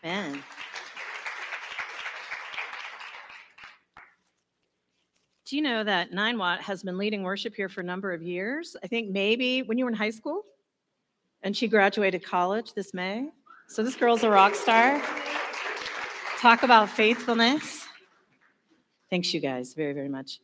Amen. Do you know that 9 Watt has been leading worship here for a number of years? I think maybe when you were in high school, and she graduated college this May. So this girl's a rock star. Talk about faithfulness. Thanks, you guys, very, very much.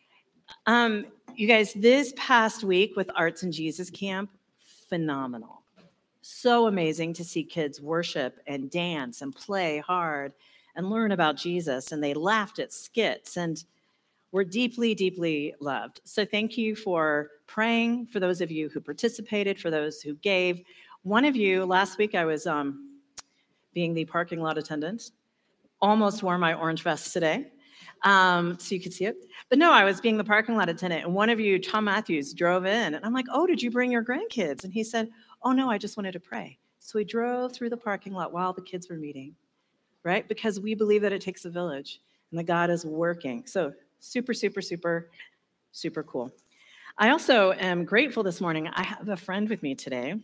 You guys, this past week with Arts and Jesus Camp, phenomenal. So amazing to see kids worship and dance and play hard and learn about Jesus. And they laughed at skits and were deeply, deeply loved. So thank you for praying, for those of you who participated, for those who gave. One of you, last week I was being the parking lot attendant, almost wore my orange vest today, so you could see it. But no, I was being the parking lot attendant, and one of you, Tom Matthews, drove in, and I'm like, oh, did you bring your grandkids? And he said, oh, no, I just wanted to pray. So we drove through the parking lot while the kids were meeting, right? Because we believe that it takes a village, and that God is working. So super, super, super, super cool. I also am grateful this morning. I have a friend with me today,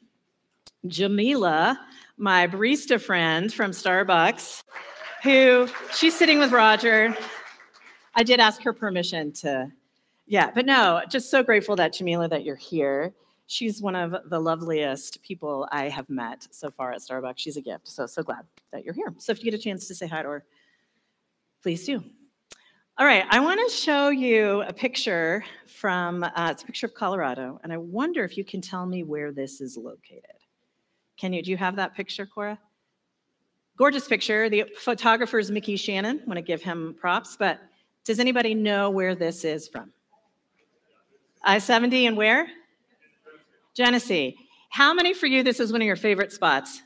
Jamila, my barista friend from Starbucks, who she's sitting with Roger. I did ask her permission to, but no, just so grateful that Jamila, that you're here. She's one of the loveliest people I have met so far at Starbucks. She's a gift, so glad that you're here. So if you get a chance to say hi to her, please do. All right, I want to show you a picture from, it's a picture of Colorado, and I wonder if you can tell me where this is located. Do you have that picture, Cora? Gorgeous picture. The photographer is Mickey Shannon. I want to give him props, but does anybody know where this is from? I-70 and where? Genesee. How many for you, this is one of your favorite spots?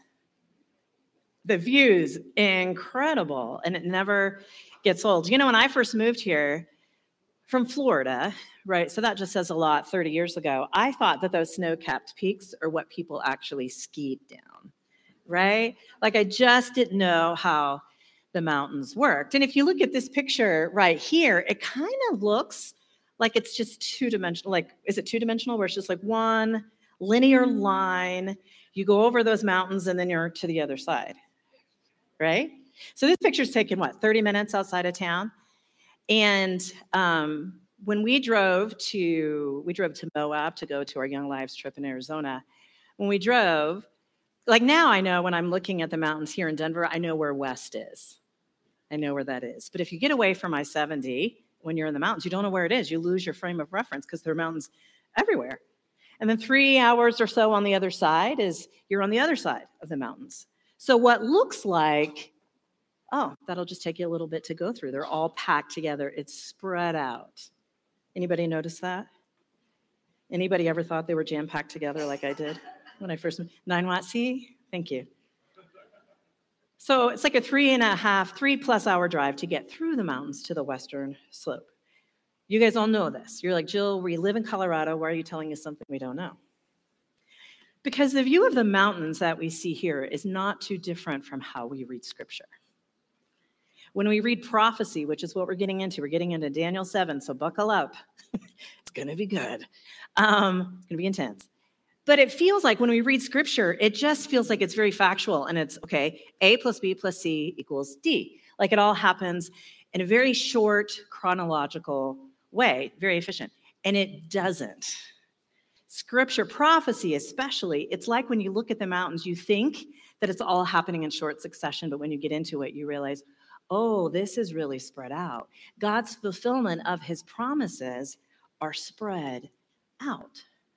The view's incredible, and it never gets old. You know, when I first moved here from Florida, right, so that just says a lot 30 years ago, I thought that those snow-capped peaks are what people actually skied down, right? Like I just didn't know how the mountains worked. And if you look at this picture right here, it kind of looks like it's just two-dimensional. Like, is it two-dimensional where it's just like one linear line? You go over those mountains and then you're to the other side, right? So this picture's taken, 30 minutes outside of town? And when we drove to Moab to go to our Young Lives trip in Arizona, when we drove, like now I know when I'm looking at the mountains here in Denver, I know where west is. I know where that is. But if you get away from I-70, when you're in the mountains, you don't know where it is. You lose your frame of reference because there are mountains everywhere. And then 3 hours or so on the other side is you're on the other side of the mountains. So what looks like, that'll just take you a little bit to go through. They're all packed together. It's spread out. Anybody notice that? Anybody ever thought they were jam-packed together like I did when I first moved? 9 Watt, see? Thank you. So it's like a 3+ hour drive to get through the mountains to the western slope. You guys all know this. You're like, Jill, we live in Colorado. Why are you telling us something we don't know? Because the view of the mountains that we see here is not too different from how we read Scripture. When we read prophecy, which is what we're getting into Daniel 7, so buckle up. It's going to be good. It's going to be intense. But it feels like when we read Scripture, it just feels like it's very factual, and it's, okay, A plus B plus C equals D. Like it all happens in a very short chronological way, very efficient. And it doesn't. Scripture, prophecy especially, it's like when you look at the mountains, you think that it's all happening in short succession, but when you get into it, you realize, oh, this is really spread out. God's fulfillment of his promises are spread out.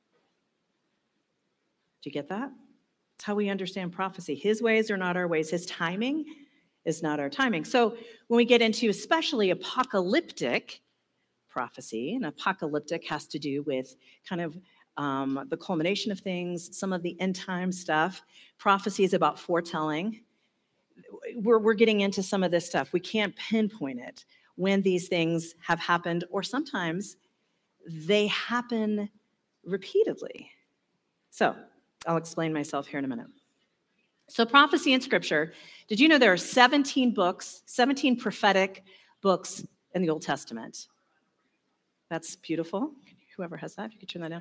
Do you get that? That's how we understand prophecy. His ways are not our ways. His timing is not our timing. So when we get into especially apocalyptic prophecy, and apocalyptic has to do with kind of the culmination of things, some of the end time stuff. Prophecy is about foretelling. We're getting into some of this stuff. We can't pinpoint it when these things have happened, or sometimes they happen repeatedly. So I'll explain myself here in a minute. So prophecy in Scripture, did you know there are 17 books, 17 prophetic books in the Old Testament? That's beautiful. Whoever has that, if you could turn that down.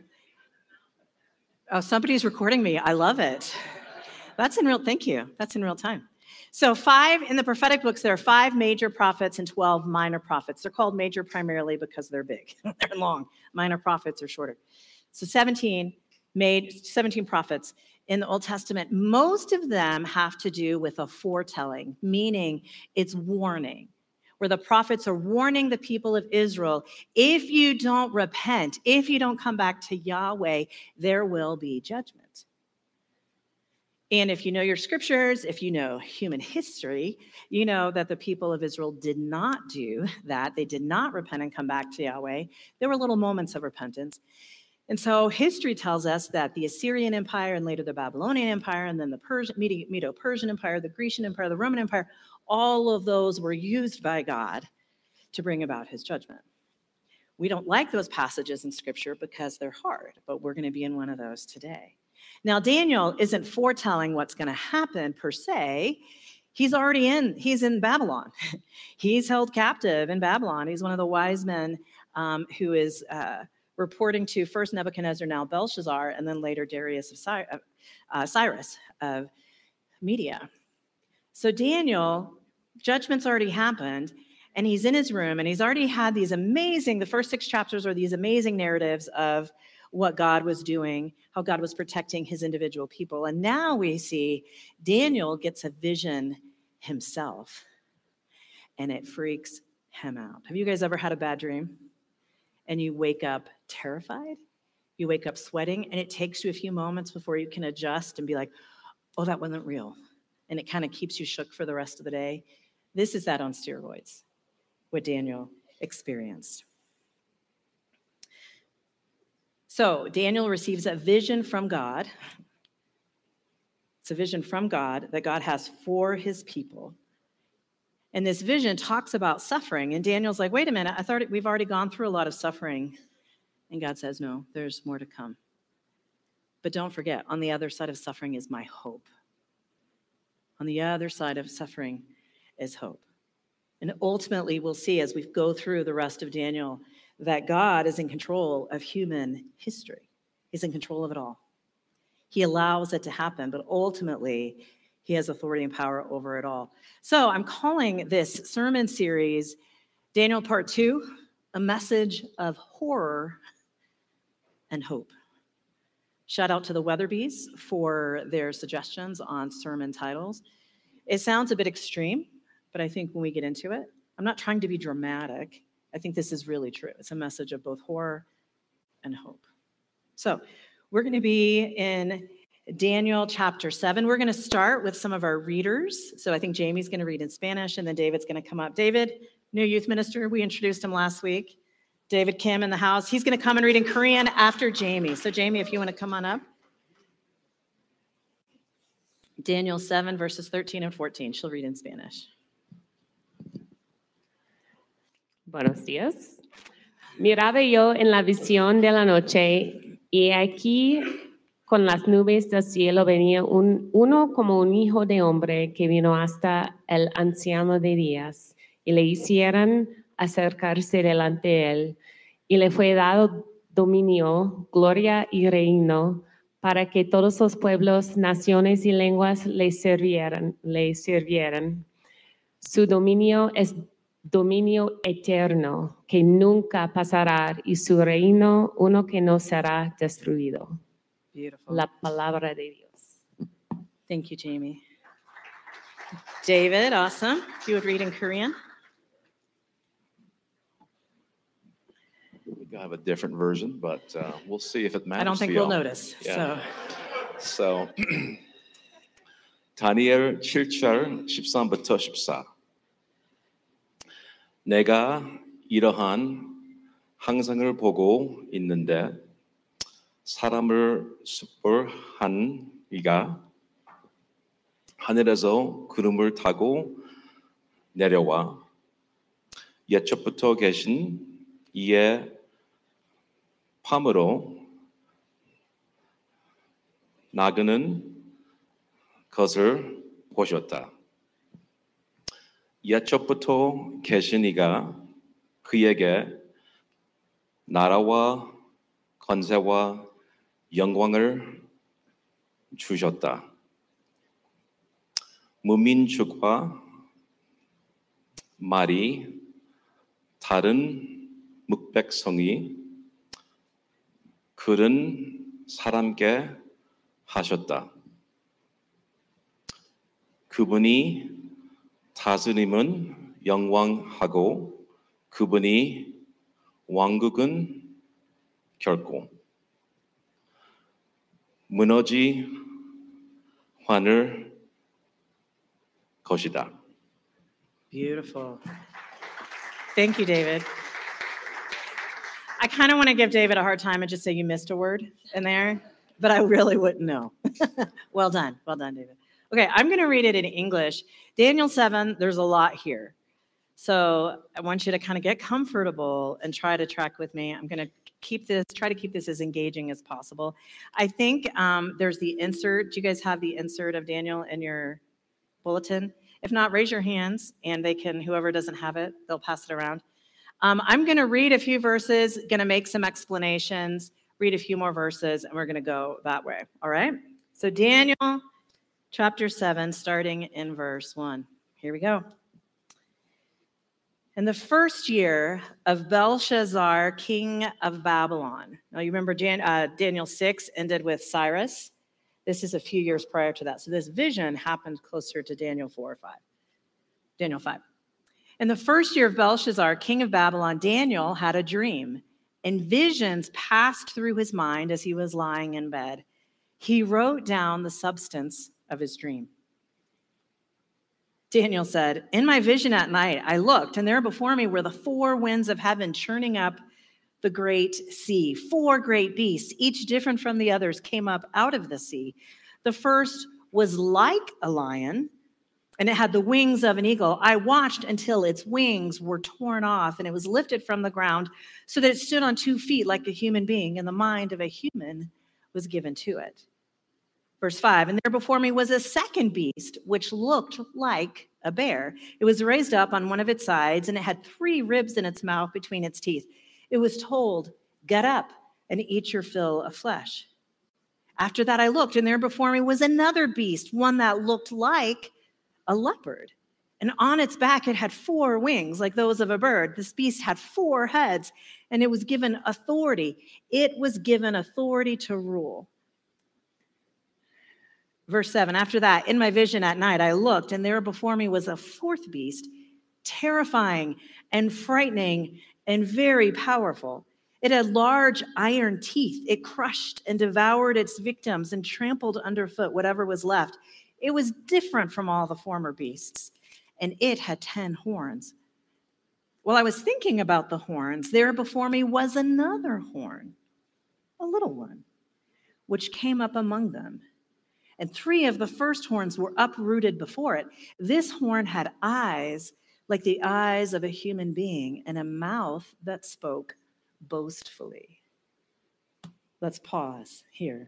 Oh, somebody's recording me. I love it. Thank you. That's in real time. So 5 in the prophetic books, there are 5 major prophets and 12 minor prophets. They're called major primarily because they're big. They're long. Minor prophets are shorter. So 17 prophets in the Old Testament. Most of them have to do with a foretelling, meaning it's warning, where the prophets are warning the people of Israel, if you don't repent, if you don't come back to Yahweh, there will be judgment. And if you know your scriptures, if you know human history, you know that the people of Israel did not do that. They did not repent and come back to Yahweh. There were little moments of repentance. And so history tells us that the Assyrian Empire and later the Babylonian Empire and then the Medo-Persian Empire, the Grecian Empire, the Roman Empire, all of those were used by God to bring about his judgment. We don't like those passages in scripture because they're hard, but we're going to be in one of those today. Now, Daniel isn't foretelling what's going to happen per se. He's in Babylon. He's held captive in Babylon. He's one of the wise men who is reporting to first Nebuchadnezzar, now Belshazzar, and then later Darius of Cyrus of Media. So Daniel, judgment's already happened, and he's in his room, and he's already had the first 6 chapters are these amazing narratives of what God was doing, how God was protecting his individual people. And now we see Daniel gets a vision himself, and it freaks him out. Have you guys ever had a bad dream? And you wake up terrified? You wake up sweating, and it takes you a few moments before you can adjust and be like, oh, that wasn't real. And it kind of keeps you shook for the rest of the day. This is that on steroids, what Daniel experienced. So Daniel receives a vision from God. It's a vision from God that God has for his people. And this vision talks about suffering. And Daniel's like, wait a minute, I thought we've already gone through a lot of suffering. And God says, no, there's more to come. But don't forget, on the other side of suffering is my hope. On the other side of suffering is hope. And ultimately, we'll see as we go through the rest of Daniel that God is in control of human history. He's in control of it all. He allows it to happen, but ultimately, he has authority and power over it all. So I'm calling this sermon series, Daniel Part 2, a message of horror and hope. Shout out to the Weatherbys for their suggestions on sermon titles. It sounds a bit extreme, but I think when we get into it, I'm not trying to be dramatic. I think this is really true. It's a message of both horror and hope. So we're going to be in Daniel chapter 7. We're going to start with some of our readers. So I think Jamie's going to read in Spanish, and then David's going to come up. David, new youth minister, we introduced him last week. David Kim in the house. He's going to come and read in Korean after Jamie. So Jamie, if you want to come on up. Daniel 7, verses 13 and 14. She'll read in Spanish. Buenos días. Miraba yo en la visión de la noche, y aquí con las nubes del cielo venía uno como un hijo de hombre que vino hasta el anciano de días, y le hicieron acercarse delante de él, y le fue dado dominio, gloria y reino, para que todos los pueblos, naciones y lenguas le sirvieran. Su dominio es dominio eterno, que nunca pasará, y su reino uno que no será destruido. Beautiful. La palabra de Dios. Thank you, Jamie. David, awesome. If you would read in Korean. We have a different version, but we'll see if it matters. I don't think we'll notice. Yeah. So 다니엘 7절 13부터 14. 내가 이러한 항상을 보고 있는데 사람을 습벌한 이가 하늘에서 구름을 타고 내려와 옛적부터 계신 이의 팜으로 나그는 것을 보셨다. 옛적부터 계신 이가 그에게 나라와 권세와 영광을 주셨다. 무민족과 말이 다른 묵백성이 그런 사람께 하셨다. 그분이 다스림은 영광하고 그분이 왕국은 결코 무너지 않을 것이다. Beautiful. Thank you, David. I kind of want to give David a hard time and just say you missed a word in there, but I really wouldn't know. Well done. Well done, David. Okay, I'm going to read it in English. Daniel 7, there's a lot here. So I want you to kind of get comfortable and try to track with me. I'm going to try to keep this as engaging as possible. I think there's the insert. Do you guys have the insert of Daniel in your bulletin? If not, raise your hands and whoever doesn't have it, they'll pass it around. I'm going to read a few verses, going to make some explanations, read a few more verses, and we're going to go that way. All right? So Daniel chapter 7, starting in verse 1. Here we go. In the first year of Belshazzar, king of Babylon. Now, you remember Daniel 6 ended with Cyrus. This is a few years prior to that. So this vision happened closer to Daniel 4 or 5. Daniel 5. In the first year of Belshazzar, king of Babylon, Daniel had a dream, and visions passed through his mind as he was lying in bed. He wrote down the substance of his dream. Daniel said, in my vision at night, I looked, and there before me were the four winds of heaven churning up the great sea. Four great beasts, each different from the others, came up out of the sea. The first was like a lion, and it had the wings of an eagle. I watched until its wings were torn off, and it was lifted from the ground so that it stood on 2 feet like a human being, and the mind of a human was given to it. Verse 5, and there before me was a second beast, which looked like a bear. It was raised up on one of its sides, and it had 3 ribs in its mouth between its teeth. It was told, get up and eat your fill of flesh. After that I looked, and there before me was another beast, one that looked like a leopard. And on its back it had 4 wings, like those of a bird. This beast had 4 heads, and it was given authority. It was given authority to rule. Verse 7, after that, in my vision at night, I looked, and there before me was a 4th beast, terrifying and frightening and very powerful. It had large iron teeth. It crushed and devoured its victims and trampled underfoot whatever was left. It was different from all the former beasts, and it had 10 horns. While I was thinking about the horns, there before me was another horn, a little one, which came up among them. And 3 of the first horns were uprooted before it. This horn had eyes like the eyes of a human being and a mouth that spoke boastfully. Let's pause here.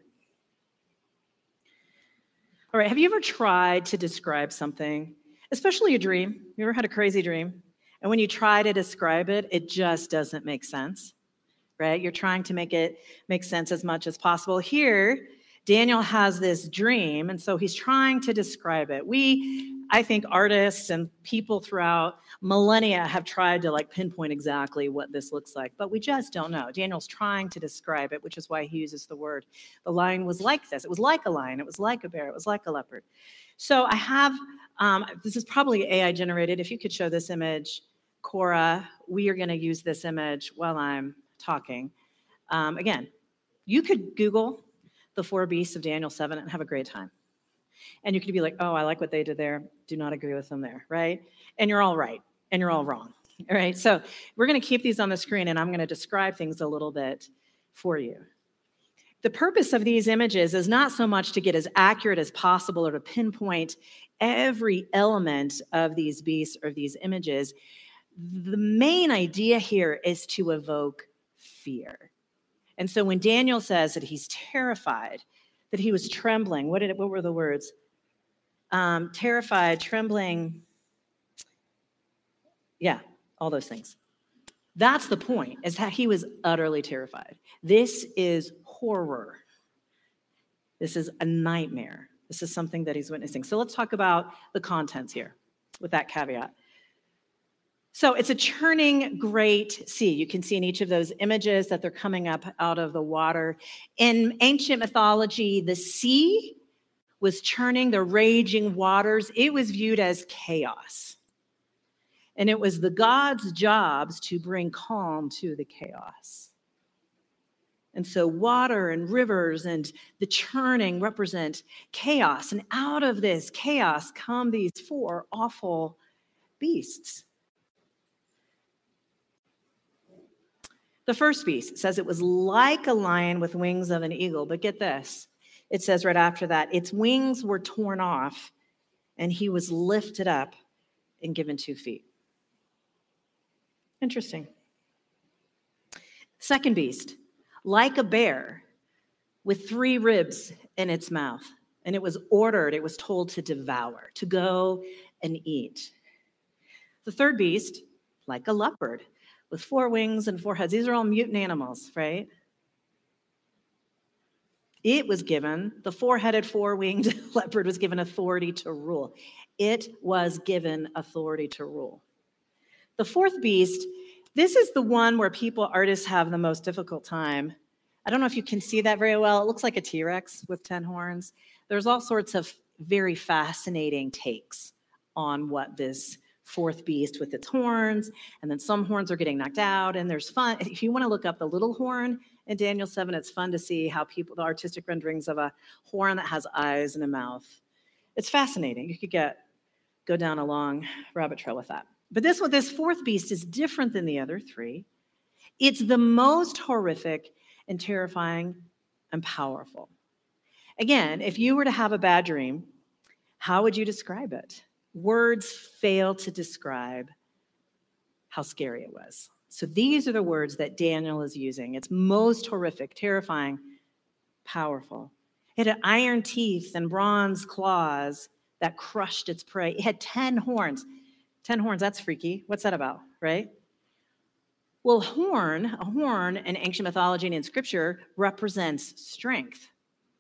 All right, have you ever tried to describe something, especially a dream? You ever had a crazy dream? And when you try to describe it, it just doesn't make sense, right? You're trying to make it make sense as much as possible. Here, Daniel has this dream, and so he's trying to describe it. I think artists and people throughout millennia have tried to pinpoint exactly what this looks like, but we just don't know. Daniel's trying to describe it, which is why he uses the word. The lion was like this. It was like a lion. It was like a bear. It was like a leopard. So I have, this is probably AI generated. If you could show this image, Cora, we are going to use this image while I'm talking. Again, you could Google the 4 beasts of Daniel 7 and have a great time. And you could be like, oh, I like what they did there. Do not agree with them there, right? And you're all right, and you're all wrong, all right? So we're going to keep these on the screen, and I'm going to describe things a little bit for you. The purpose of these images is not so much to get as accurate as possible or to pinpoint every element of these beasts or these images. The main idea here is to evoke fear. And so when Daniel says that he's terrified, that he was trembling, what were the words? Terrified, trembling, yeah, all those things. That's the point, is that he was utterly terrified. This is horror. This is a nightmare This is something that he's witnessing. So let's talk about the contents here with that caveat. So it's a churning great sea. You can see in each of those images that they're coming up out of the water. In ancient mythology, the sea was churning, the raging waters. It was viewed as chaos. And it was the gods' jobs to bring calm to the chaos. And so water and rivers and the churning represent chaos. And out of this chaos come these four awful beasts. The first beast says it was like a lion with wings of an eagle. But get this. It says right after that, its wings were torn off and he was lifted up and given 2 feet. Interesting. Second beast, like a bear with 3 ribs in its mouth. And it was told to devour, to go and eat. The third beast, like a leopard with 4 wings and 4 heads. These are all mutant animals, right? It was given, the 4-headed, 4-winged leopard was given authority to rule. It was given authority to rule. The fourth beast, this is the one where artists have the most difficult time. I don't know if you can see that very well. It looks like a T-Rex with 10 horns. There's all sorts of very fascinating takes on what this fourth beast with its horns, and then some horns are getting knocked out, and there's fun. If you want to look up the little horn in Daniel 7, it's fun to see how the artistic renderings of a horn that has eyes and a mouth. It's fascinating. You could go down a long rabbit trail with that. But this fourth beast is different than the other 3. It's the most horrific and terrifying and powerful. Again, if you were to have a bad dream, how would you describe it? Words fail to describe how scary it was. So these are the words that Daniel is using. It's most horrific, terrifying, powerful. It had iron teeth and bronze claws that crushed its prey. It had 10 horns. 10 horns, that's freaky. What's that about, right? Well, a horn in ancient mythology and in scripture represents strength.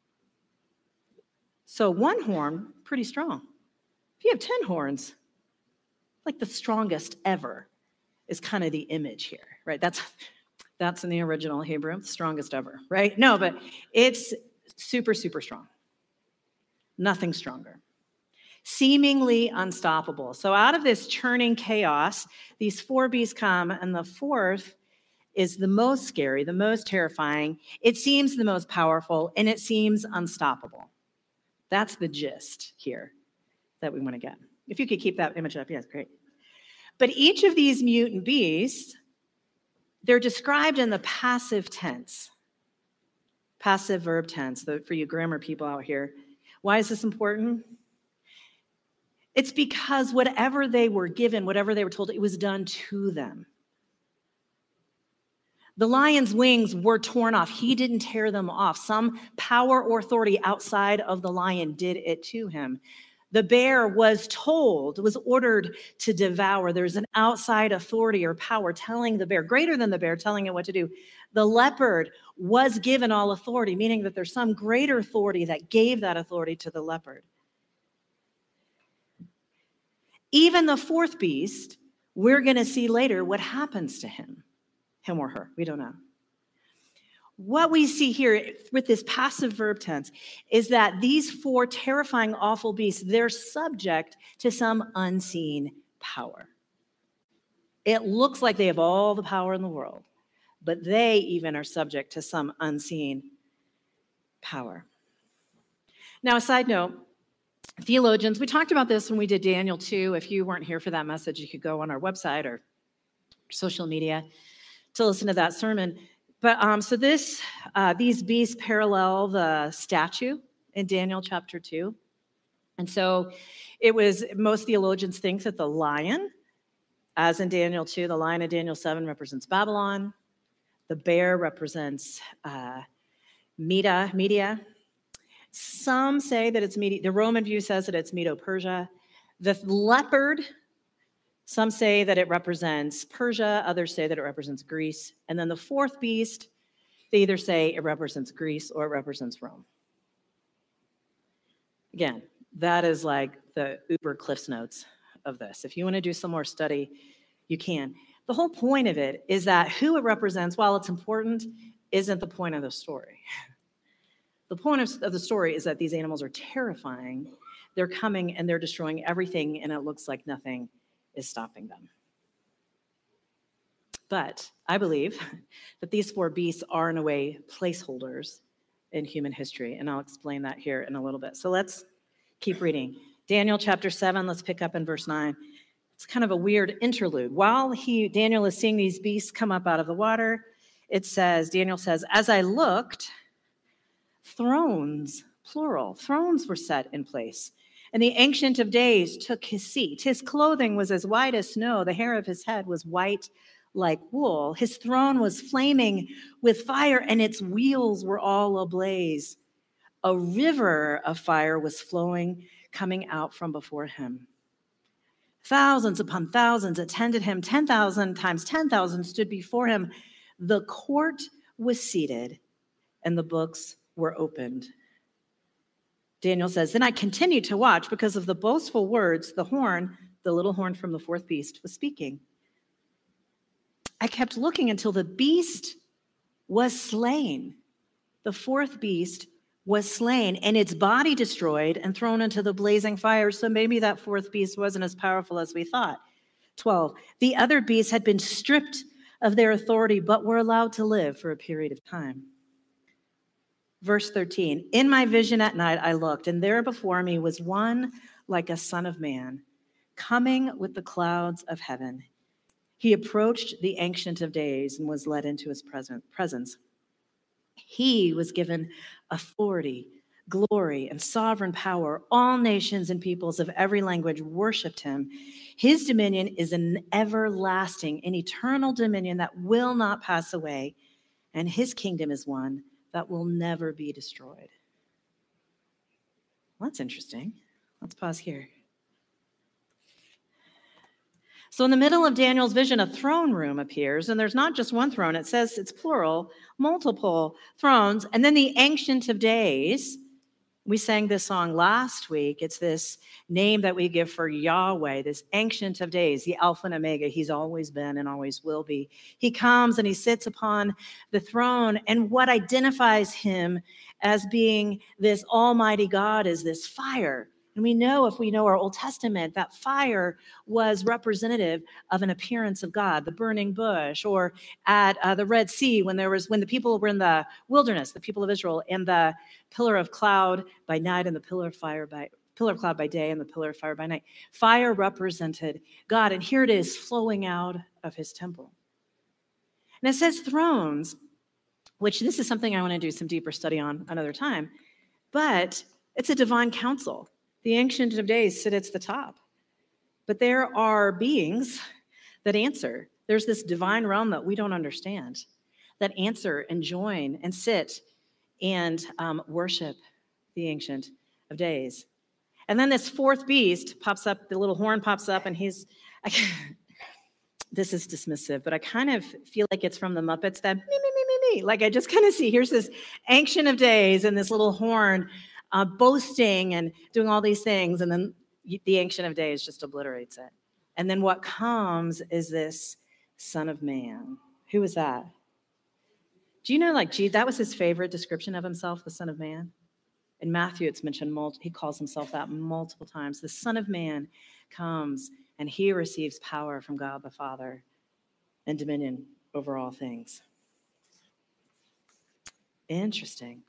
So 1 horn, pretty strong. If you have 10 horns, like the strongest ever is kind of the image here, right? That's in the original Hebrew, the strongest ever, right? No, but it's super, super strong. Nothing stronger. Seemingly unstoppable. So out of this churning chaos, these 4 beasts come, and the fourth is the most scary, the most terrifying. It seems the most powerful, and it seems unstoppable. That's the gist here that we want to get. If you could keep that image up, yes, great. But each of these mutant beasts, they're described in the passive tense, passive verb tense, for you grammar people out here. Why is this important? It's because whatever they were given, whatever they were told, it was done to them. The lion's wings were torn off. He didn't tear them off. Some power or authority outside of the lion did it to him. The bear was ordered to devour. There's an outside authority or power telling the bear, greater than the bear, telling it what to do. The leopard was given all authority, meaning that there's some greater authority that gave that authority to the leopard. Even the fourth beast, we're going to see later what happens to him or her. We don't know. What we see here with this passive verb tense is that these 4 terrifying, awful beasts, they're subject to some unseen power. It looks like they have all the power in the world, but they even are subject to some unseen power. Now, a side note, theologians, we talked about this when we did Daniel 2. If you weren't here for that message, you could go on our website or social media to listen to that sermon. But so these beasts parallel the statue in Daniel chapter 2. And so most theologians think that the lion, as in Daniel 2, the lion in Daniel 7 represents Babylon. The bear represents Media. Some say that it's Media. The Roman view says that it's Medo-Persia. The leopard, some say that it represents Persia. Others say that it represents Greece. And then the fourth beast, they either say it represents Greece or it represents Rome. Again, that is like the Uber Cliffs Notes of this. If you want to do some more study, you can. The whole point of it is that who it represents, while it's important, isn't the point of the story. The point of the story is that these animals are terrifying. They're coming and they're destroying everything, and it looks like nothing is stopping them. But I believe that these 4 beasts are, in a way, placeholders in human history, and I'll explain that here in a little bit. So let's keep reading. Daniel chapter 7, let's pick up in verse 9. It's kind of a weird interlude. While Daniel is seeing these beasts come up out of the water, Daniel says, as I looked, thrones, plural, thrones were set in place. And the Ancient of Days took his seat. His clothing was as white as snow. The hair of his head was white like wool. His throne was flaming with fire, and its wheels were all ablaze. A river of fire was flowing, coming out from before him. Thousands upon thousands attended him. 10,000 times 10,000 stood before him. The court was seated, and the books were opened. Daniel says, then I continued to watch because of the boastful words the little horn from the 4th beast, was speaking. I kept looking until the beast was slain. The 4th beast was slain, and its body destroyed and thrown into the blazing fire. So maybe that 4th beast wasn't as powerful as we thought. 12, the other beasts had been stripped of their authority, but were allowed to live for a period of time. Verse 13, in my vision at night I looked, and there before me was one like a son of man, coming with the clouds of heaven. He approached the Ancient of Days and was led into his presence. He was given authority, glory, and sovereign power. All nations and peoples of every language worshiped him. His dominion is an everlasting and eternal dominion that will not pass away, and his kingdom is one that will never be destroyed. Well, that's interesting. Let's pause here. So in the middle of Daniel's vision, a throne room appears, and there's not just one throne. It says it's plural, multiple thrones. And then the Ancient of Days, we sang this song last week. It's this name that we give for Yahweh, this Ancient of Days, the Alpha and Omega. He's always been and always will be. He comes and he sits upon the throne, and what identifies him as being this almighty God is this fire. And we know, if we know our Old Testament, that fire was representative of an appearance of God, the burning bush, or at the Red Sea when the people were in the wilderness, the people of Israel, and the pillar of cloud by night and the pillar of cloud by day and the pillar of fire by night. Fire represented God, and here it is flowing out of his temple. And it says thrones, which this is something I want to do some deeper study on another time, but it's a divine council. The Ancient of Days sit at the top. But there are beings that answer. There's this divine realm that we don't understand, that answer and join and sit and worship the Ancient of Days. And then this 4th beast pops up, the little horn pops up, and this is dismissive, but I kind of feel like it's from the Muppets, that me. Like I just kind of see, here's this Ancient of Days and this little horn boasting and doing all these things, and then the Ancient of Days just obliterates it. And then what comes is this Son of Man. Who is that? Do you know, that was his favorite description of himself, the Son of Man? In Matthew, it's mentioned, he calls himself that multiple times. The Son of Man comes, and he receives power from God the Father and dominion over all things. Interesting.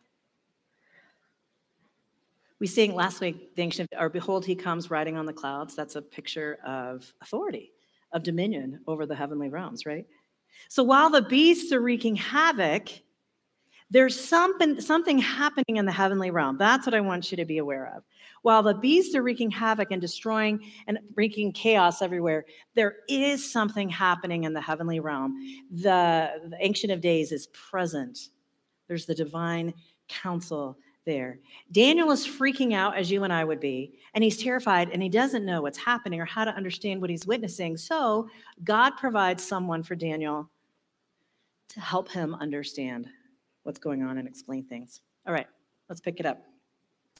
We sang last week, behold, he comes riding on the clouds. That's a picture of authority, of dominion over the heavenly realms, right? So while the beasts are wreaking havoc, there's something happening in the heavenly realm. That's what I want you to be aware of. While the beasts are wreaking havoc and destroying and wreaking chaos everywhere, there is something happening in the heavenly realm. The Ancient of Days is present. There's the divine council there. Daniel is freaking out, as you and I would be, and he's terrified, and he doesn't know what's happening or how to understand what he's witnessing. So God provides someone for Daniel to help him understand what's going on and explain things. All right, let's pick it up.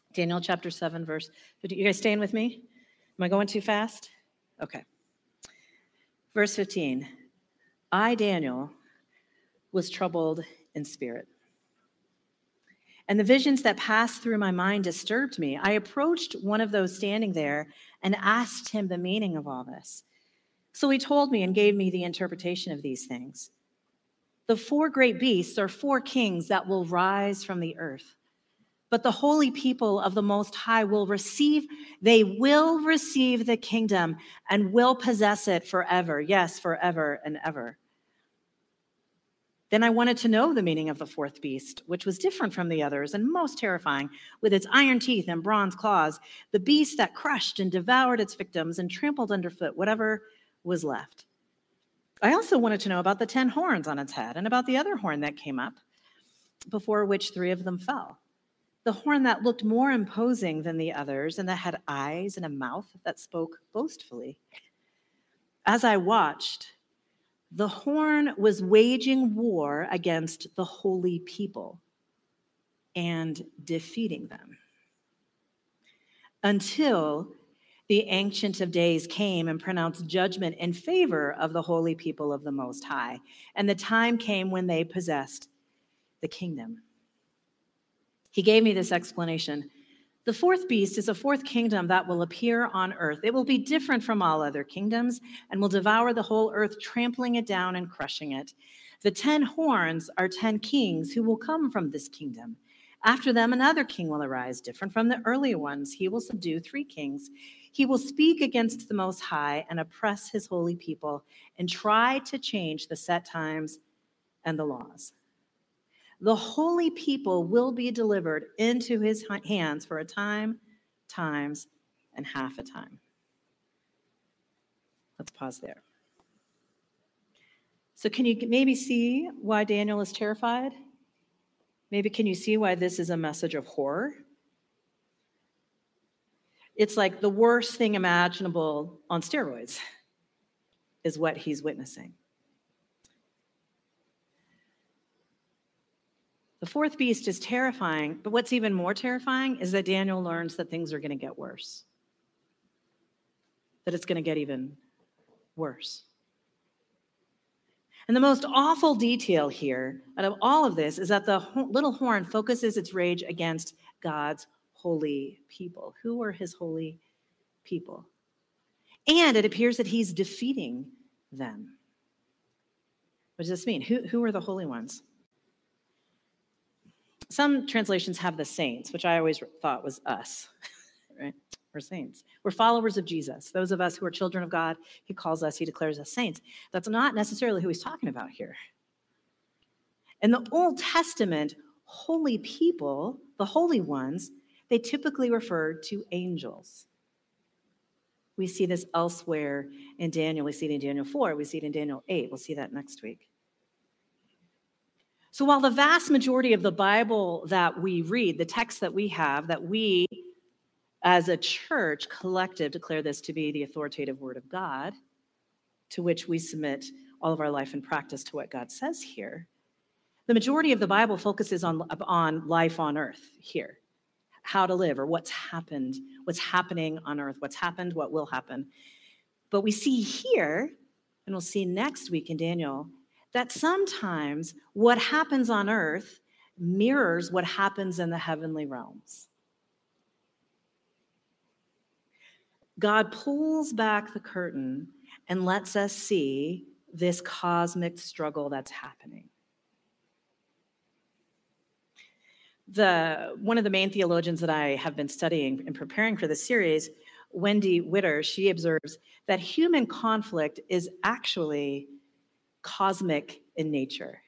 Daniel chapter 7, verse 15. You guys staying with me? Am I going too fast? Okay. Verse 15. I, Daniel, was troubled in spirit, and the visions that passed through my mind disturbed me. I approached one of those standing there and asked him the meaning of all this. So he told me and gave me the interpretation of these things. The 4 great beasts are 4 kings that will rise from the earth. But the holy people of the Most High will receive the kingdom and will possess it forever. Yes, forever and ever. Then I wanted to know the meaning of the 4th beast, which was different from the others and most terrifying, with its iron teeth and bronze claws, the beast that crushed and devoured its victims and trampled underfoot whatever was left. I also wanted to know about the 10 horns on its head and about the other horn that came up, before which 3 of them fell. The horn that looked more imposing than the others and that had eyes and a mouth that spoke boastfully. As I watched, the horn was waging war against the holy people and defeating them until the Ancient of Days came and pronounced judgment in favor of the holy people of the Most High. And the time came when they possessed the kingdom. He gave me this explanation. The 4th beast is a 4th kingdom that will appear on earth. It will be different from all other kingdoms and will devour the whole earth, trampling it down and crushing it. The 10 horns are 10 kings who will come from this kingdom. After them, another king will arise, different from the earlier ones. He will subdue 3 kings. He will speak against the Most High and oppress his holy people and try to change the set times and the laws. The holy people will be delivered into his hands for a time, times, and half a time. Let's pause there. So can you maybe see why Daniel is terrified? Maybe can you see why this is a message of horror? It's like the worst thing imaginable on steroids is what he's witnessing. The 4th beast is terrifying, but what's even more terrifying is that Daniel learns that things are going to get worse, that it's going to get even worse. And the most awful detail here out of all of this is that the little horn focuses its rage against God's holy people. Who are his holy people? And it appears that he's defeating them. What does this mean? Who are the holy ones? Some translations have the saints, which I always thought was us, right? We're saints. We're followers of Jesus. Those of us who are children of God, he calls us, he declares us saints. That's not necessarily who he's talking about here. In the Old Testament, holy people, the holy ones, they typically refer to angels. We see this elsewhere in Daniel. We see it in Daniel 4. We see it in Daniel 8. We'll see that next week. So while the vast majority of the Bible that we read, the text that we have, that we as a church collective declare this to be the authoritative word of God, to which we submit all of our life and practice to what God says here, the majority of the Bible focuses on life on earth here, how to live or what's happened, what's happening on earth, what's happened, what will happen. But we see here, and we'll see next week in Daniel, that sometimes what happens on earth mirrors what happens in the heavenly realms. God pulls back the curtain and lets us see this cosmic struggle that's happening. One of the main theologians that I have been studying and preparing for this series, Wendy Witter, she observes that human conflict is actually cosmic in nature.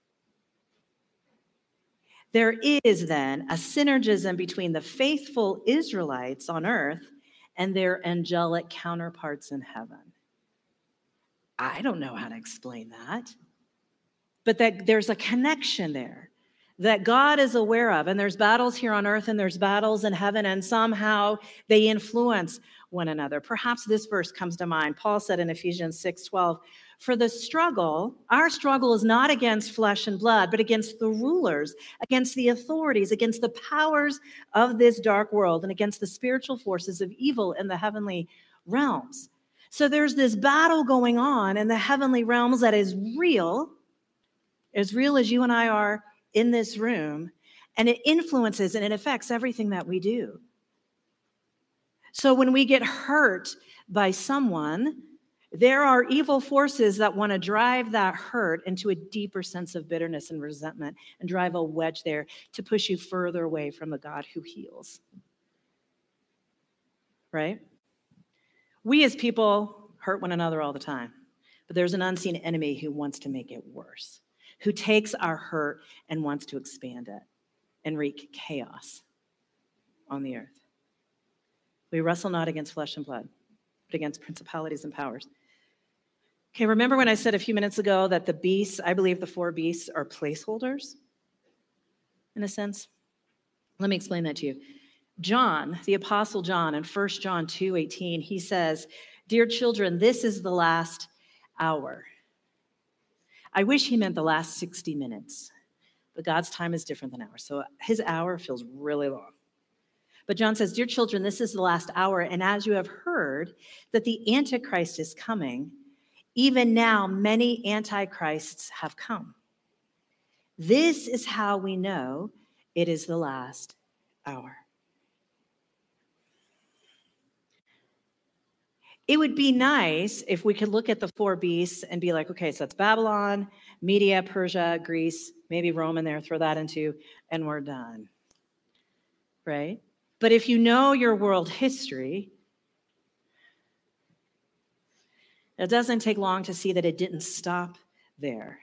There is then a synergism between the faithful Israelites on earth and their angelic counterparts in heaven. I don't know how to explain that, but that there's a connection there that God is aware of, and there's battles here on earth and there's battles in heaven, and somehow they influence one another. Perhaps this verse comes to mind. Paul said in Ephesians 6:12, for the struggle, our struggle is not against flesh and blood, but against the rulers, against the authorities, against the powers of this dark world, and against the spiritual forces of evil in the heavenly realms. So there's this battle going on in the heavenly realms that is real as you and I are in this room, and it influences and it affects everything that we do. So when we get hurt by someone, there are evil forces that want to drive that hurt into a deeper sense of bitterness and resentment and drive a wedge there to push you further away from the God who heals. Right? We as people hurt one another all the time, but there's an unseen enemy who wants to make it worse, who takes our hurt and wants to expand it and wreak chaos on the earth. We wrestle not against flesh and blood, but against principalities and powers. Okay, remember when I said a few minutes ago that the beasts, I believe the 4 beasts are placeholders, in a sense? Let me explain that to you. John, the Apostle John, in 1 John 2:18, he says, dear children, this is the last hour. I wish he meant the last 60 minutes, but God's time is different than ours. So his hour feels really long. But John says, dear children, this is the last hour. And as you have heard that the Antichrist is coming, even now many Antichrists have come. This is how we know it is the last hour. It would be nice if we could look at the 4 beasts and be like, okay, so that's Babylon, Media, Persia, Greece, maybe Rome in there, throw that into, and we're done. Right? But if you know your world history, it doesn't take long to see that it didn't stop there.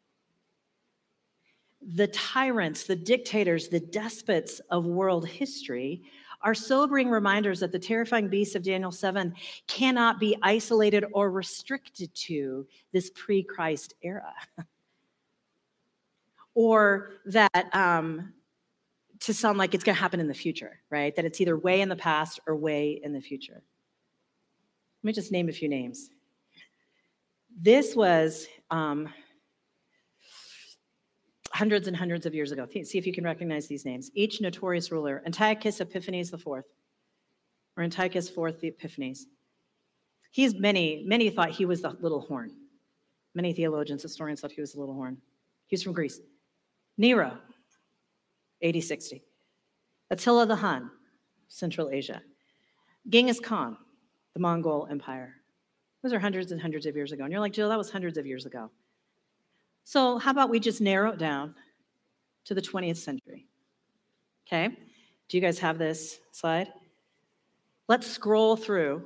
The tyrants, the dictators, the despots of world history are sobering reminders that the terrifying beasts of Daniel 7 cannot be isolated or restricted to this pre-Christ era. Or that to sound like it's going to happen in the future, right? That it's either way in the past or way in the future. Let me just name a few names. This was hundreds and hundreds of years ago. See if you can recognize these names. Each notorious ruler, Antiochus Epiphanes IV, or Antiochus IV Epiphanes. Many thought he was the little horn. Many theologians, historians thought he was the little horn. He's from Greece. Nero, AD 60. Attila the Hun, Central Asia. Genghis Khan, the Mongol Empire. Those are hundreds and hundreds of years ago. And you're like, Jill, that was hundreds of years ago. So how about we just narrow it down to the 20th century? Okay? Do you guys have this slide? Let's scroll through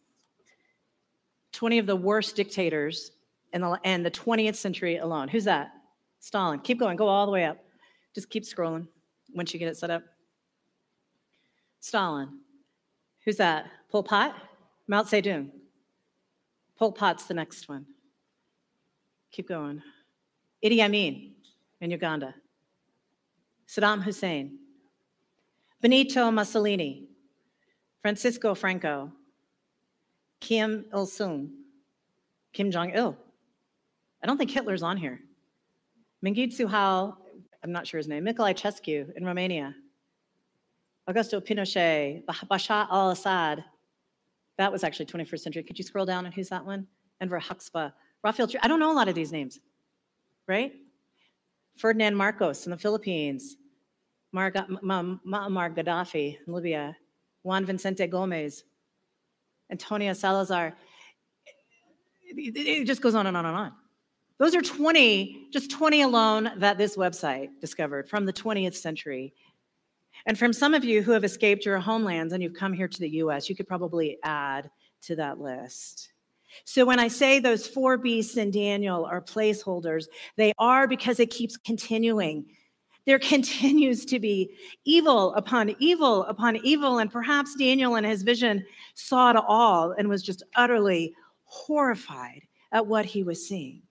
20 of the worst dictators in the 20th century alone. Who's that? Stalin. Keep going. Go all the way up. Just keep scrolling once you get it set up. Stalin. Who's that? Pol Pot? Mao Zedong. Pol Pot's the next one. Keep going. Idi Amin in Uganda. Saddam Hussein. Benito Mussolini. Francisco Franco. Kim Il-sung. Kim Jong-il. I don't think Hitler's on here. Mengistu Suhal, I'm not sure his name, Nicolae Ceausescu in Romania. Augusto Pinochet, Bashar al-Assad. That was actually 21st century. Could you scroll down and who's that one? Enver Hoxha. Rafael, I don't know a lot of these names, right? Ferdinand Marcos in the Philippines. Muammar Gaddafi in Libya. Juan Vicente Gomez. Antonio Salazar. It just goes on and on and on. Those are 20, just 20 alone that this website discovered from the 20th century. And from some of you who have escaped your homelands and you've come here to the US, you could probably add to that list. So when I say those 4 beasts in Daniel are placeholders, they are because it keeps continuing. There continues to be evil upon evil upon evil. And perhaps Daniel in his vision saw it all and was just utterly horrified at what he was seeing.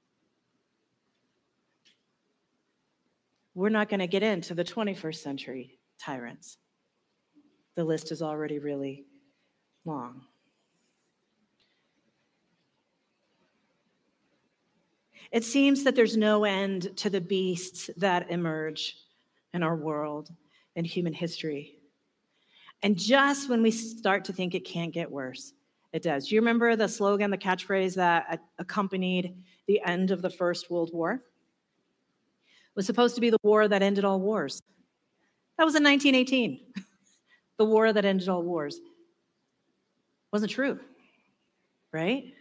We're not going to get into the 21st century tyrants. The list is already really long. It seems that there's no end to the beasts that emerge in our world and human history. And just when we start to think it can't get worse, it does. Do you remember the slogan, the catchphrase that accompanied the end of the First World War? It was supposed to be the war that ended all wars. That was in 1918. The war that ended all wars. Wasn't true, right?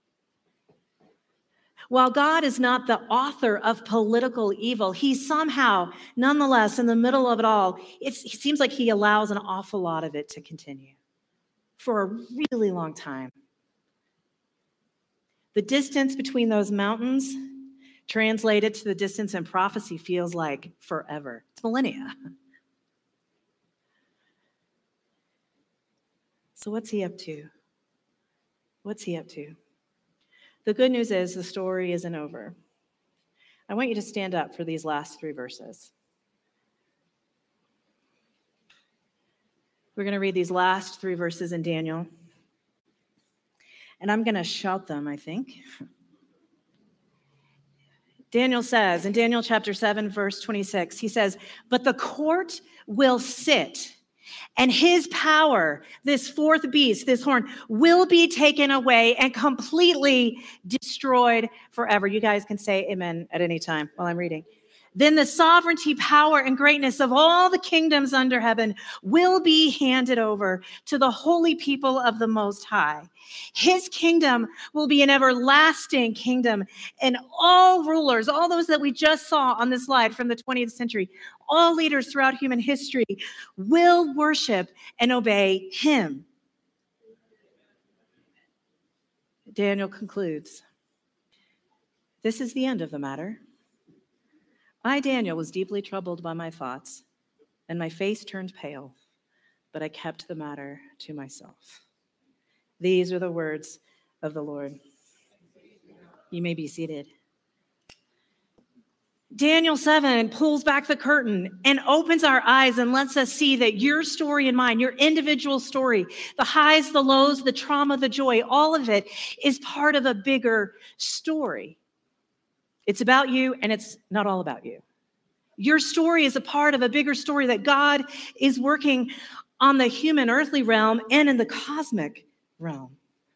While God is not the author of political evil, he somehow, nonetheless, in the middle of it all, it seems like he allows an awful lot of it to continue for a really long time. The distance between those mountains, translated to the distance in prophecy, feels like forever. It's millennia. So what's he up to? What's he up to? The good news is the story isn't over. I want you to stand up for these last 3 verses. We're going to read these last 3 verses in Daniel. And I'm going to shout them, I think. Daniel says, in Daniel chapter 7, verse 26, he says, "But the court will sit, and his power, this 4th beast, this horn, will be taken away and completely destroyed forever." You guys can say amen at any time while I'm reading. "Then the sovereignty, power, and greatness of all the kingdoms under heaven will be handed over to the holy people of the Most High. His kingdom will be an everlasting kingdom, and all rulers, all those that we just saw on this slide from the 20th century, all leaders throughout human history will worship and obey him." Daniel concludes, "This is the end of the matter. I, Daniel, was deeply troubled by my thoughts, and my face turned pale, but I kept the matter to myself." These are the words of the Lord. You may be seated. Daniel 7 pulls back the curtain and opens our eyes and lets us see that your story and mine, your individual story, the highs, the lows, the trauma, the joy, all of it is part of a bigger story. It's about you, and it's not all about you. Your story is a part of a bigger story that God is working on the human earthly realm and in the cosmic realm.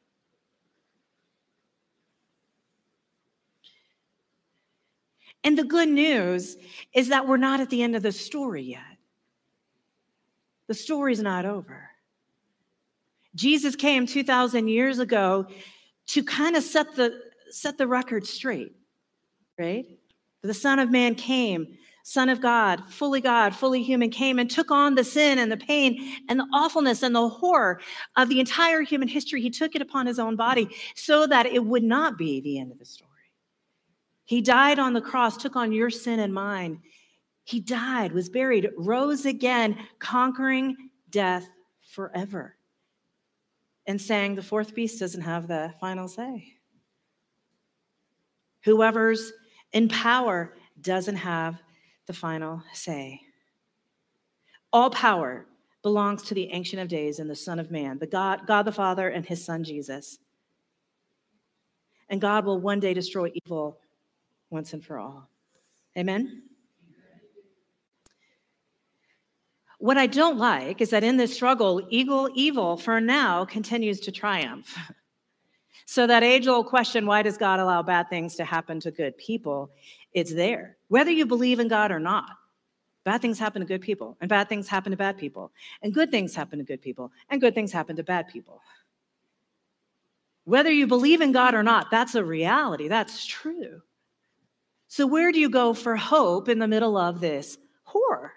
And the good news is that we're not at the end of the story yet. The story's not over. Jesus came 2,000 years ago to kind of set the record straight, right? The Son of Man came, Son of God, fully human, came and took on the sin and the pain and the awfulness and the horror of the entire human history. He took it upon his own body so that it would not be the end of the story. He died on the cross, took on your sin and mine. He died, was buried, rose again, conquering death forever. And saying the 4th beast doesn't have the final say. Whoever's in power doesn't have the final say. All power belongs to the Ancient of Days and the Son of Man, the God the Father and his Son Jesus. And God will one day destroy evil once and for all. Amen? What I don't like is that in this struggle, evil for now continues to triumph. So that age-old question, why does God allow bad things to happen to good people? It's there. Whether you believe in God or not, bad things happen to good people, and bad things happen to bad people, and good things happen to good people, and good things happen to bad people. Whether you believe in God or not, that's a reality. That's true. So where do you go for hope in the middle of this horror?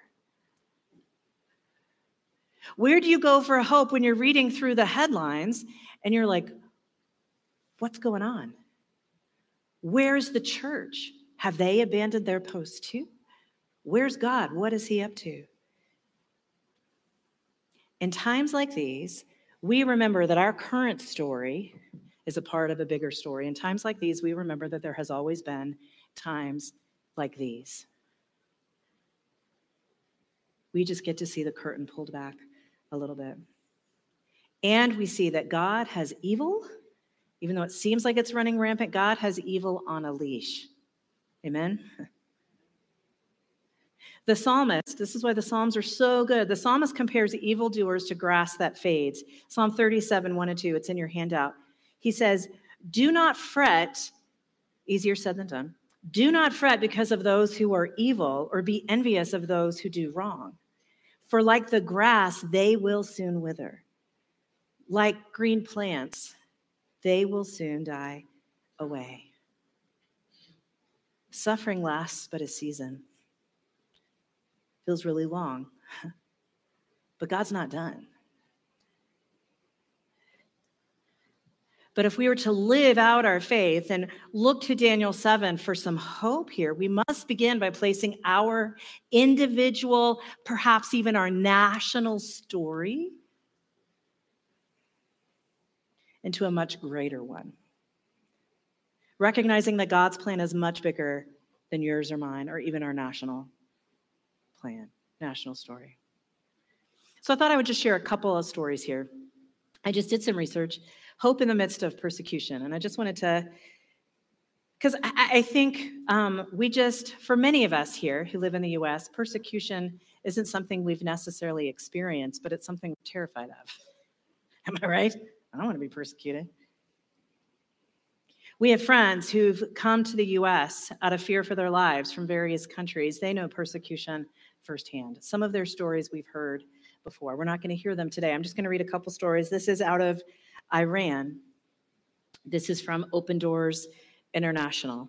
Where do you go for hope when you're reading through the headlines and you're like, what's going on? Where's the church? Have they abandoned their post too? Where's God? What is he up to? In times like these, we remember that our current story is a part of a bigger story. In times like these, we remember that there has always been times like these. We just get to see the curtain pulled back a little bit. And we see that God has evil, even though it seems like it's running rampant, God has evil on a leash. Amen? The psalmist, this is why the Psalms are so good. The psalmist compares evildoers to grass that fades. Psalm 37, 1 and 2, it's in your handout. He says, do not fret, easier said than done. Do not fret because of those who are evil, or be envious of those who do wrong. For like the grass, they will soon wither. Like green plants, they will soon die away. Suffering lasts but a season. Feels really long, but God's not done. But if we were to live out our faith and look to Daniel 7 for some hope here, we must begin by placing our individual, perhaps even our national story into a much greater one. Recognizing that God's plan is much bigger than yours or mine, or even our national plan, national story. So I thought I would just share a couple of stories here. I just did some research, hope in the midst of persecution. And I just wanted to, because I think for many of us here who live in the US, persecution isn't something we've necessarily experienced, but it's something we're terrified of. Am I right? I don't want to be persecuted. We have friends who've come to the US out of fear for their lives from various countries. They know persecution firsthand. Some of their stories we've heard before. We're not going to hear them today. I'm just going to read a couple stories. This is out of Iran. This is from Open Doors International.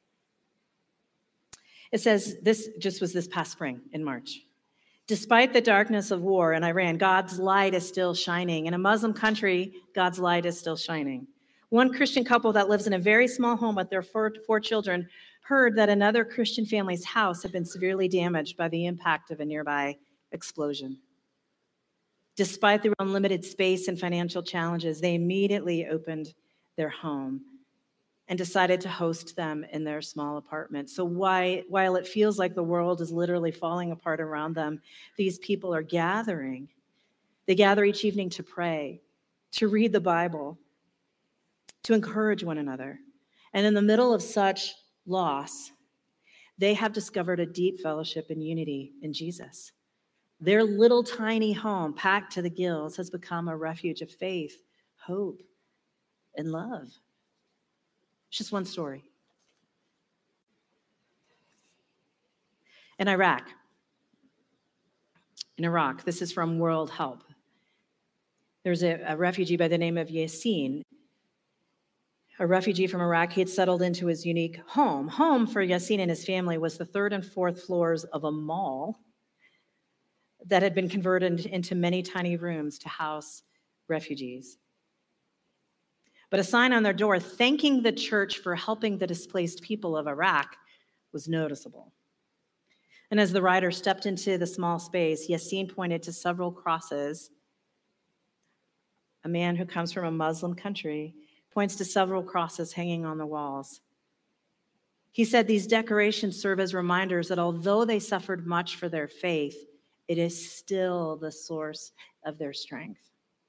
It says, this just was this past spring in March. Despite the darkness of war in Iran, God's light is still shining. In a Muslim country, God's light is still shining. One Christian couple that lives in a very small home with their four children heard that another Christian family's house had been severely damaged by the impact of a nearby explosion. Despite their own limited space and financial challenges, they immediately opened their home and decided to host them in their small apartment. So while it feels like the world is literally falling apart around them, these people are gathering. They gather each evening to pray, to read the Bible, to encourage one another. And in the middle of such loss, they have discovered a deep fellowship and unity in Jesus. Their little tiny home, packed to the gills, has become a refuge of faith, hope, and love. It's just one story. In Iraq, this is from World Help. There's a refugee by the name of Yassine, a refugee from Iraq. He had settled into his unique home. Home for Yassine and his family was the 3rd and 4th floors of a mall that had been converted into many tiny rooms to house refugees. But a sign on their door thanking the church for helping the displaced people of Iraq was noticeable. And as the writer stepped into the small space, Yassine pointed to several crosses. A man who comes from a Muslim country points to several crosses hanging on the walls. He said these decorations serve as reminders that although they suffered much for their faith, it is still the source of their strength.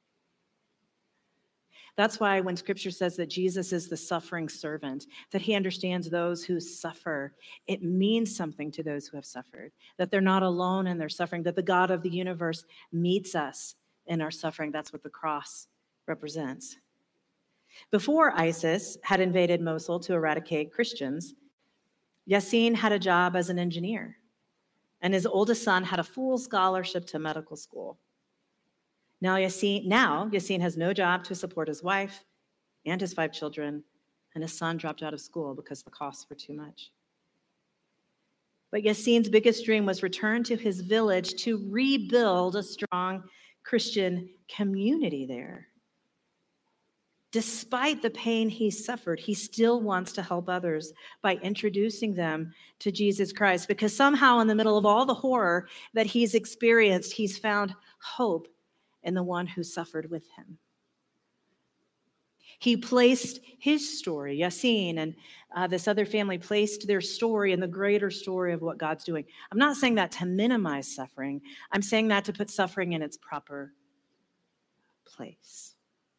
That's why when Scripture says that Jesus is the suffering servant, that he understands those who suffer, it means something to those who have suffered, that they're not alone in their suffering, that the God of the universe meets us in our suffering. That's what the cross represents. Before ISIS had invaded Mosul to eradicate Christians, Yassine had a job as an engineer, and his oldest son had a full scholarship to medical school. Now Yassine has no job to support his wife and his 5 children, and his son dropped out of school because the costs were too much. But Yassine's biggest dream was return to his village to rebuild a strong Christian community there. Despite the pain he suffered, he still wants to help others by introducing them to Jesus Christ, because somehow in the middle of all the horror that he's experienced, he's found hope in the one who suffered with him. He placed his story, Yassine and this other family placed their story in the greater story of what God's doing. I'm not saying that to minimize suffering. I'm saying that to put suffering in its proper place.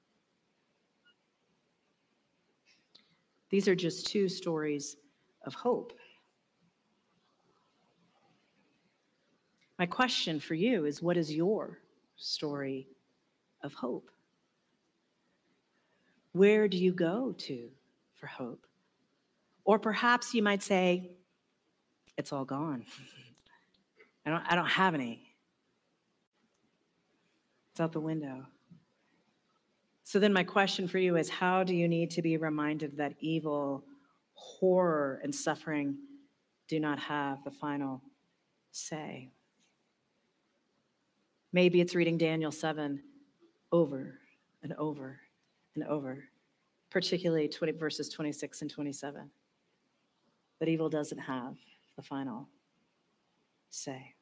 These are just two stories of hope. My question for you is, what is your story of hope? Where do you go to for hope? Or perhaps you might say, it's all gone. I don't have any. It's out the window. So then my question for you is, how do you need to be reminded that evil, horror, and suffering do not have the final say? Maybe it's reading Daniel 7 over and over and over, particularly verses 26 and 27, that evil doesn't have the final say.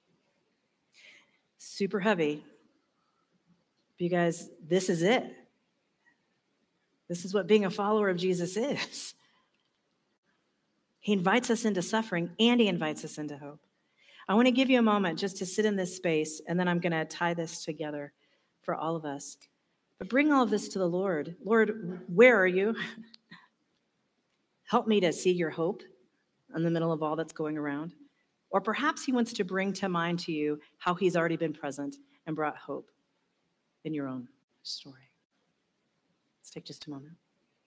Super heavy. But you guys, this is it. This is what being a follower of Jesus is. He invites us into suffering, and he invites us into hope. I want to give you a moment just to sit in this space, and then I'm going to tie this together for all of us. But bring all of this to the Lord. Lord, where are you? Help me to see your hope in the middle of all that's going around. Or perhaps he wants to bring to mind to you how he's already been present and brought hope in your own story. Let's take just a moment.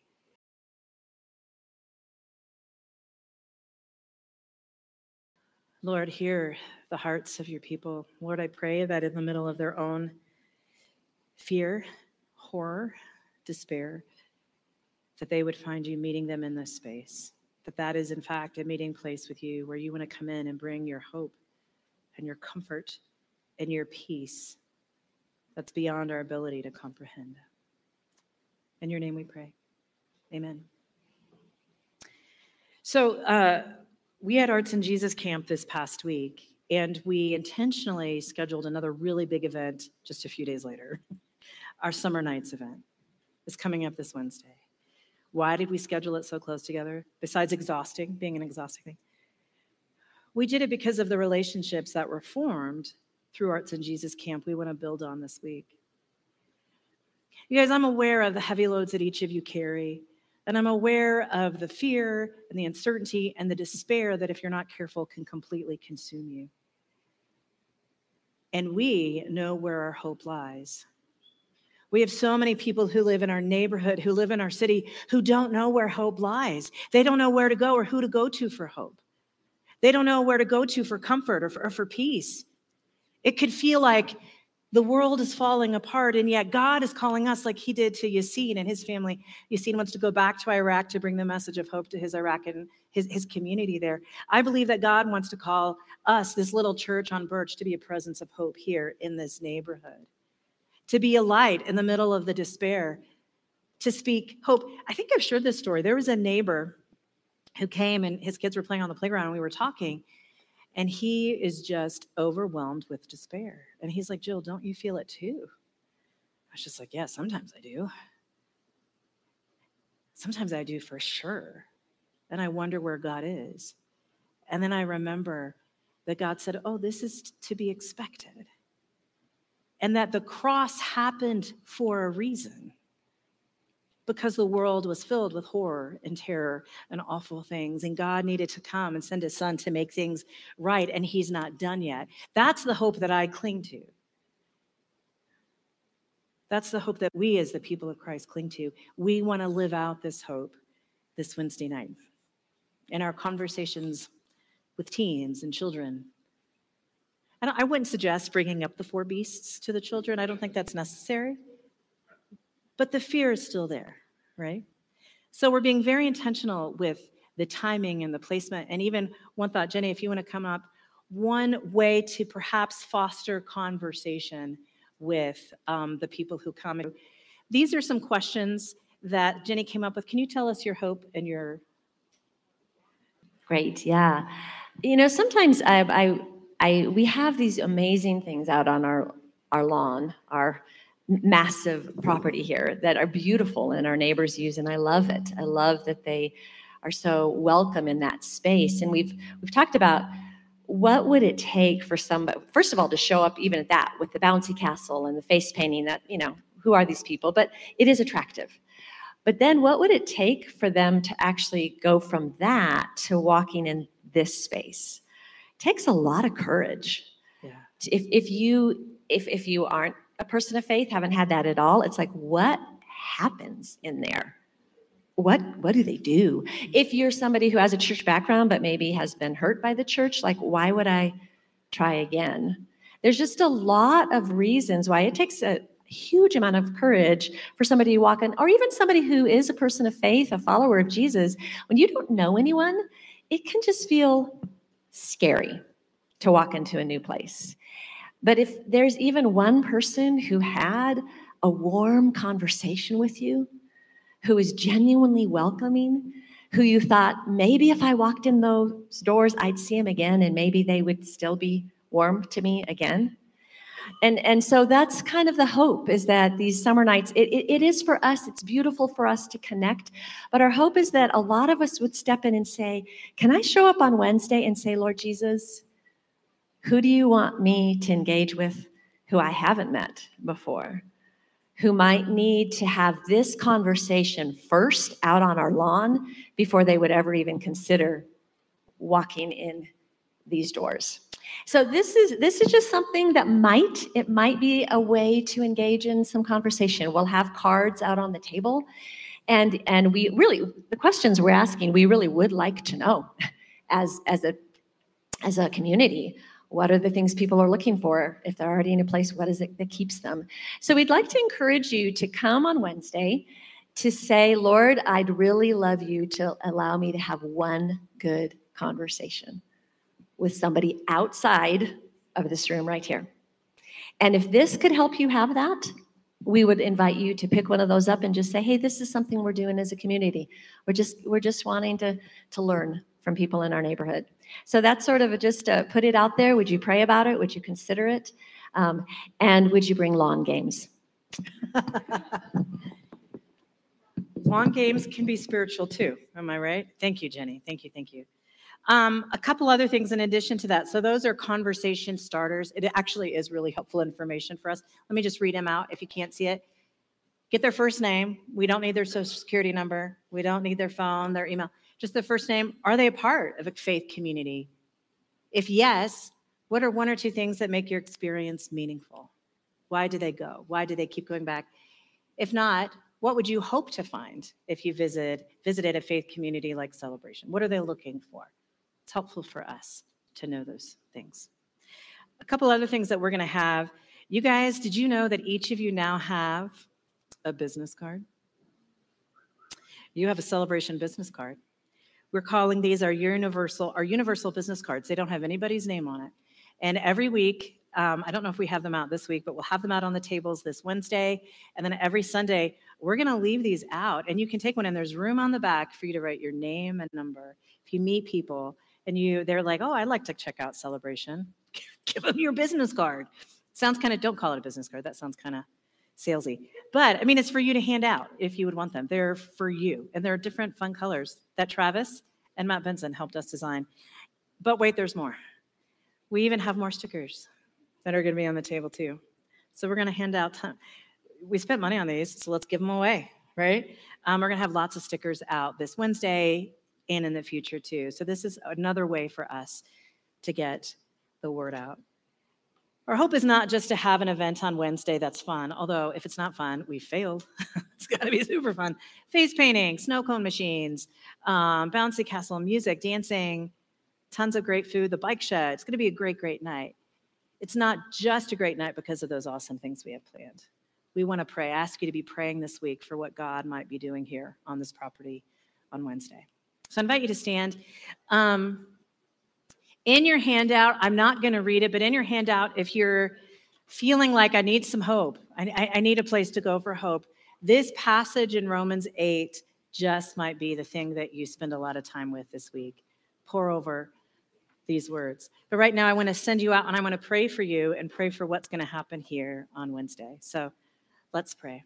Lord, hear the hearts of your people. Lord, I pray that in the middle of their own fear, horror, despair, that they would find you meeting them in this space. That is, in fact, a meeting place with you where you want to come in and bring your hope and your comfort and your peace that's beyond our ability to comprehend. In your name we pray. Amen. So we had Arts in Jesus Camp this past week, and we intentionally scheduled another really big event just a few days later. Our Summer Nights event is coming up this Wednesday. Why did we schedule it so close together? Besides being an exhausting thing. We did it because of the relationships that were formed through Arts in Jesus Camp we want to build on this week. You guys, I'm aware of the heavy loads that each of you carry, and I'm aware of the fear and the uncertainty and the despair that, if you're not careful, can completely consume you. And we know where our hope lies. We have so many people who live in our neighborhood, who live in our city, who don't know where hope lies. They don't know where to go or who to go to for hope. They don't know where to go to for comfort or for peace. It could feel like the world is falling apart, and yet God is calling us like he did to Yassine and his family. Yassine wants to go back to Iraq to bring the message of hope to his Iraq and his community there. I believe that God wants to call us, this little church on Birch, to be a presence of hope here in this neighborhood, to be a light in the middle of the despair, to speak hope. I think I've shared this story. There was a neighbor who came, and his kids were playing on the playground, and we were talking, and he is just overwhelmed with despair. And he's like, Jill, don't you feel it too? I was just like, yeah, sometimes I do. Sometimes I do for sure. And I wonder where God is. And then I remember that God said, oh, this is to be expected. And that the cross happened for a reason, because the world was filled with horror and terror and awful things, and God needed to come and send his son to make things right, and he's not done yet. That's the hope that I cling to. That's the hope that we as the people of Christ cling to. We want to live out this hope this Wednesday night in our conversations with teens and children. And I wouldn't suggest bringing up the four beasts to the children. I don't think that's necessary. But the fear is still there, right? So we're being very intentional with the timing and the placement. And even one thought, Jenny, if you want to come up, one way to perhaps foster conversation with the people who come. These are some questions that Jenny came up with. Can you tell us your hope and your... Great, yeah. Sometimes we have these amazing things out on our lawn, our massive property here that are beautiful and our neighbors use, and I love it. I love that they are so welcome in that space. And we've talked about what would it take for somebody, first of all, to show up even at that with the bouncy castle and the face painting that, who are these people? But it is attractive. But then what would it take for them to actually go from that to walking in this space? It takes a lot of courage. Yeah. If you aren't a person of faith, haven't had that at all, it's like, what happens in there? What do they do? If you're somebody who has a church background but maybe has been hurt by the church, like, why would I try again? There's just a lot of reasons why it takes a huge amount of courage for somebody to walk in, or even somebody who is a person of faith, a follower of Jesus. When you don't know anyone, it can just feel scary to walk into a new place. But if there's even one person who had a warm conversation with you, who is genuinely welcoming, who you thought, maybe if I walked in those doors, I'd see him again, and maybe they would still be warm to me again. And so that's kind of the hope, is that these summer nights, it is for us, it's beautiful for us to connect, but our hope is that a lot of us would step in and say, can I show up on Wednesday and say, Lord Jesus, who do you want me to engage with who I haven't met before? Who might need to have this conversation first out on our lawn before they would ever even consider walking in these doors. So this is just something that might be a way to engage in some conversation. We'll have cards out on the table, and we really, the questions we're asking, we really would like to know as a community. What are the things people are looking for? If they're already in a place, what is it that keeps them? So we'd like to encourage you to come on Wednesday to say, Lord, I'd really love you to allow me to have one good conversation with somebody outside of this room right here. And if this could help you have that, we would invite you to pick one of those up and just say, hey, this is something we're doing as a community. We're just wanting to learn from people in our neighborhood. So that's sort of just put it out there. Would you pray about it? Would you consider it? And would you bring lawn games? Lawn games can be spiritual too. Am I right? Thank you, Jenny. Thank you. A couple other things in addition to that. So those are conversation starters. It actually is really helpful information for us. Let me just read them out if you can't see it. Get their first name. We don't need their social security number. We don't need their phone, their email. Just the first name. Are they a part of a faith community? If yes, what are one or two things that make your experience meaningful? Why do they go? Why do they keep going back? If not, what would you hope to find if you visited a faith community like Celebration? What are they looking for? It's helpful for us to know those things. A couple other things that we're going to have. You guys, did you know that each of you now have a business card? You have a Celebration business card. We're calling these our universal business cards. They don't have anybody's name on it. And every week, I don't know if we have them out this week, but we'll have them out on the tables this Wednesday. And then every Sunday, we're going to leave these out. And you can take one, and there's room on the back for you to write your name and number. If you meet people and they're like, oh, I'd like to check out Celebration, give them your business card. Sounds kind of, don't call it a business card. That sounds kind of salesy. But I mean, it's for you to hand out if you would want them. They're for you. And they're different fun colors that Travis and Matt Benson helped us design. But wait, there's more. We even have more stickers that are going to be on the table too. So we're going to hand out, we spent money on these, so let's give them away, right? We're going to have lots of stickers out this Wednesday and in the future too. So this is another way for us to get the word out. Our hope is not just to have an event on Wednesday that's fun, although if it's not fun, we failed. It's got to be super fun. Face painting, snow cone machines, bouncy castle, music, dancing, tons of great food, the bike shed. It's going to be a great, great night. It's not just a great night because of those awesome things we have planned. We want to pray. I ask you to be praying this week for what God might be doing here on this property on Wednesday. So I invite you to stand. In your handout, I'm not going to read it, but in your handout, if you're feeling like I need some hope, I need a place to go for hope, this passage in Romans 8 just might be the thing that you spend a lot of time with this week. Pour over these words. But right now, I want to send you out, and I want to pray for you and pray for what's going to happen here on Wednesday. So let's pray.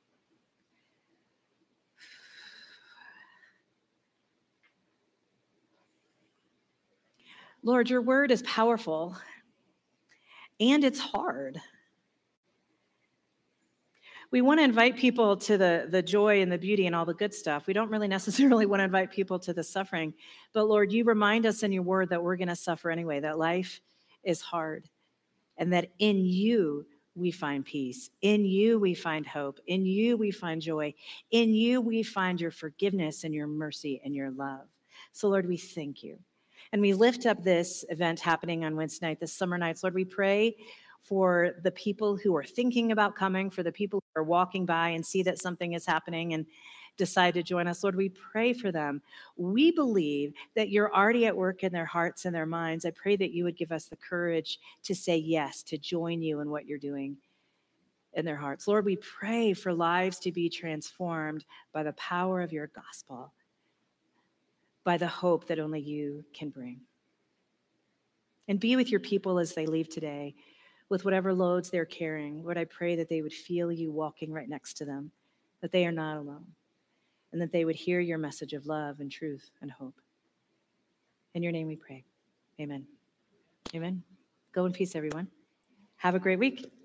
Lord, your word is powerful, and it's hard. We want to invite people to the joy and the beauty and all the good stuff. We don't really necessarily want to invite people to the suffering. But Lord, you remind us in your word that we're going to suffer anyway, that life is hard, and that in you we find peace. In you we find hope. In you we find joy. In you we find your forgiveness and your mercy and your love. So Lord, we thank you. And we lift up this event happening on Wednesday night, this summer nights. Lord, we pray for the people who are thinking about coming, for the people who are walking by and see that something is happening and decide to join us. Lord, we pray for them. We believe that you're already at work in their hearts and their minds. I pray that you would give us the courage to say yes, to join you in what you're doing in their hearts. Lord, we pray for lives to be transformed by the power of your gospel, by the hope that only you can bring. And be with your people as they leave today, with whatever loads they're carrying. Lord, I pray that they would feel you walking right next to them, that they are not alone, and that they would hear your message of love and truth and hope. In your name we pray. Amen. Amen. Go in peace, everyone. Have a great week.